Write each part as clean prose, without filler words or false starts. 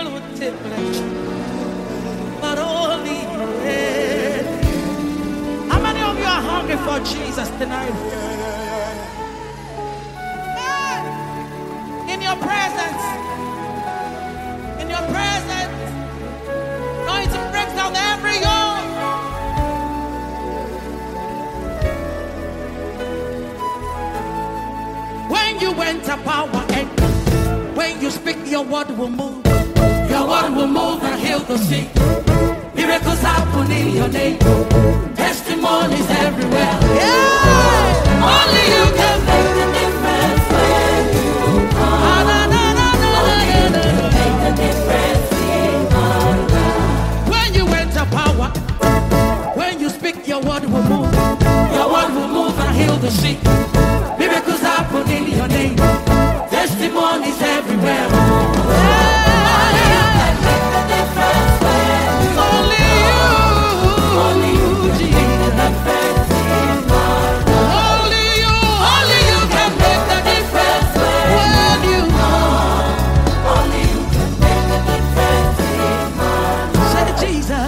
would take pleasure, but only you. How many of you are hungry for Jesus tonight? In your presence, in your presence, anointing breaks down every yoke. When you enter power and when you speak, your word will move. Your word will move and heal the sick. Miracles happen in your name. Testimonies everywhere. Yeah! Only you can make the difference when you come. Only you can make the difference in my life. When you enter power, when you speak, your word will move. Your word will move and heal the sick. Miracles happen in your name. Testimonies everywhere. Only you can make the difference when you only you, Jesus. Only you can make the difference when you only you can make the difference in my life. Say Jesus.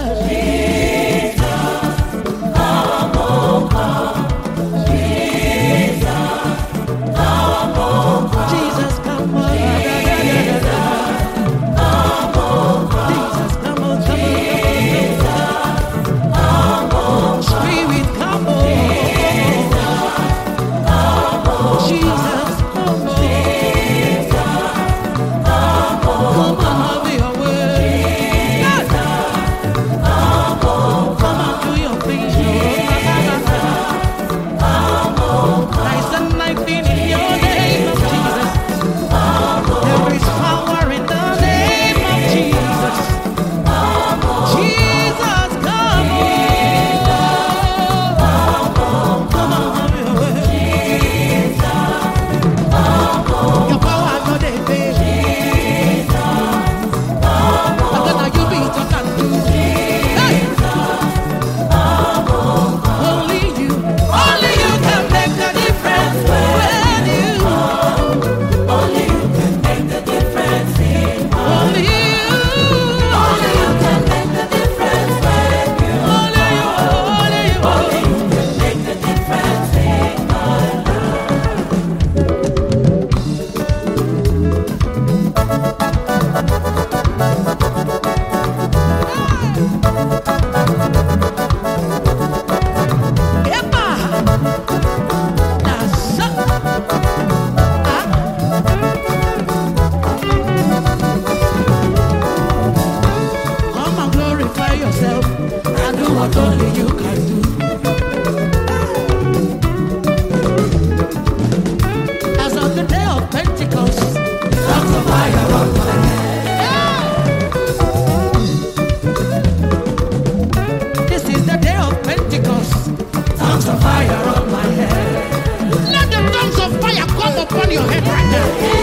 Tongues of fire come upon your head right now.